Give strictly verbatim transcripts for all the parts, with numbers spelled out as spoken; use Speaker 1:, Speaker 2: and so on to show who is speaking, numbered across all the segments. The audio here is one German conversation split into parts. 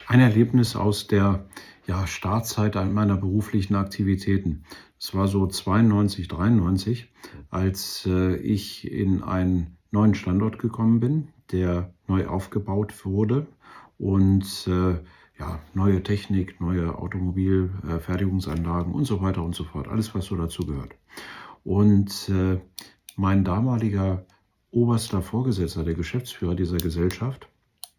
Speaker 1: Ein Erlebnis aus der ja, Startzeit meiner beruflichen Aktivitäten. Es war so zweiundneunzig, dreiundneunzig, als äh, ich in einen neuen Standort gekommen bin, der neu aufgebaut wurde und äh, ja, neue Technik, neue Automobilfertigungsanlagen äh, und so weiter und so fort. Alles, was so dazu gehört. Und äh, mein damaliger oberster Vorgesetzter, der Geschäftsführer dieser Gesellschaft,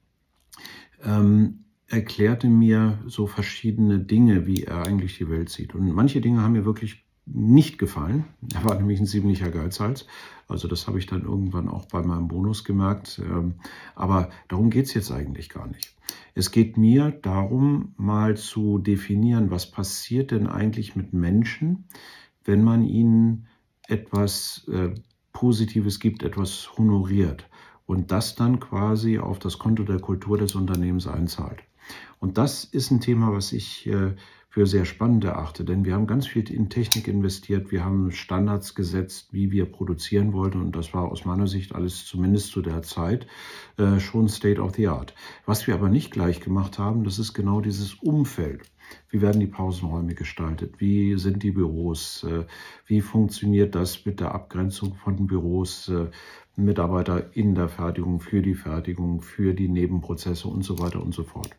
Speaker 1: ähm, erklärte mir so verschiedene Dinge, wie er eigentlich die Welt sieht. Und manche Dinge haben mir wirklich nicht gefallen. Er war nämlich ein ziemlicher Geizhals. Also das habe ich dann irgendwann auch bei meinem Bonus gemerkt. Aber darum geht es jetzt eigentlich gar nicht. Es geht mir darum, mal zu definieren, was passiert denn eigentlich mit Menschen, wenn man ihnen etwas äh, Positives gibt, etwas honoriert und das dann quasi auf das Konto der Kultur des Unternehmens einzahlt. Und das ist ein Thema, was ich äh, für sehr spannend erachte, denn wir haben ganz viel in Technik investiert, wir haben Standards gesetzt, wie wir produzieren wollten und das war aus meiner Sicht alles zumindest zu der Zeit äh, schon State of the Art. Was wir aber nicht gleich gemacht haben, das ist genau dieses Umfeld. Wie werden die Pausenräume gestaltet? Wie sind die Büros? Wie funktioniert das mit der Abgrenzung von Büros, Mitarbeiter in der Fertigung, für die Fertigung, für die Nebenprozesse und so weiter und so fort?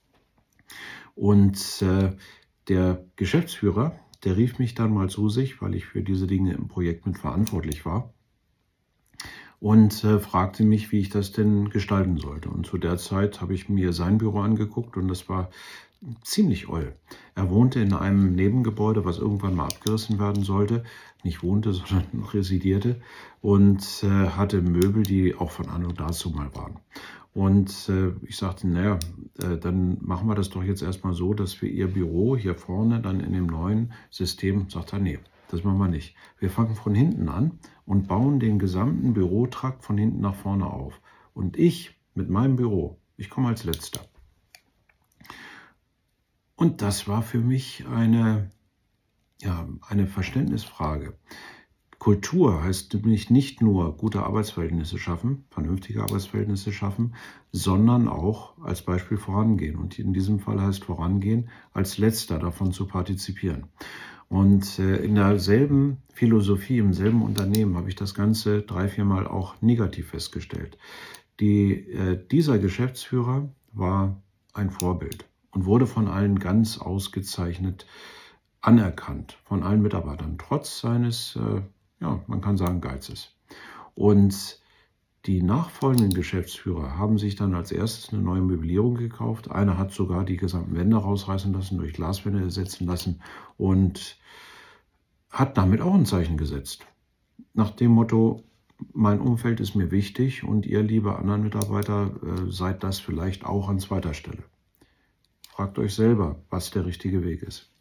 Speaker 1: Und äh, der Geschäftsführer, der rief mich dann mal zu sich, weil ich für diese Dinge im Projekt mit verantwortlich war, und äh, fragte mich, wie ich das denn gestalten sollte. Und zu der Zeit habe ich mir sein Büro angeguckt und das war ziemlich oll. Er wohnte in einem Nebengebäude, was irgendwann mal abgerissen werden sollte. Nicht wohnte, sondern residierte und äh, hatte Möbel, die auch von anno dazu mal waren. Und äh, ich sagte, naja, äh, dann machen wir das doch jetzt erstmal so, dass wir Ihr Büro hier vorne dann in dem neuen System, sagt er, nee, das machen wir nicht. Wir fangen von hinten an und bauen den gesamten Bürotrakt von hinten nach vorne auf. Und ich mit meinem Büro, ich komme als Letzter. Und das war für mich eine, ja, eine Verständnisfrage. Kultur heißt nämlich nicht nur gute Arbeitsverhältnisse schaffen, vernünftige Arbeitsverhältnisse schaffen, sondern auch als Beispiel vorangehen. Und in diesem Fall heißt vorangehen, als Letzter davon zu partizipieren. Und äh, in derselben Philosophie, im selben Unternehmen habe ich das Ganze drei, viermal auch negativ festgestellt. Die, äh, dieser Geschäftsführer war ein Vorbild und wurde von allen ganz ausgezeichnet anerkannt, von allen Mitarbeitern, trotz seines, äh, ja, man kann sagen, Geizes. Und die nachfolgenden Geschäftsführer haben sich dann als erstes eine neue Möblierung gekauft. Einer hat sogar die gesamten Wände rausreißen lassen, durch Glaswände ersetzen lassen und hat damit auch ein Zeichen gesetzt. Nach dem Motto, mein Umfeld ist mir wichtig und ihr, liebe anderen Mitarbeiter, äh, seid das vielleicht auch an zweiter Stelle. Fragt euch selber, was der richtige Weg ist.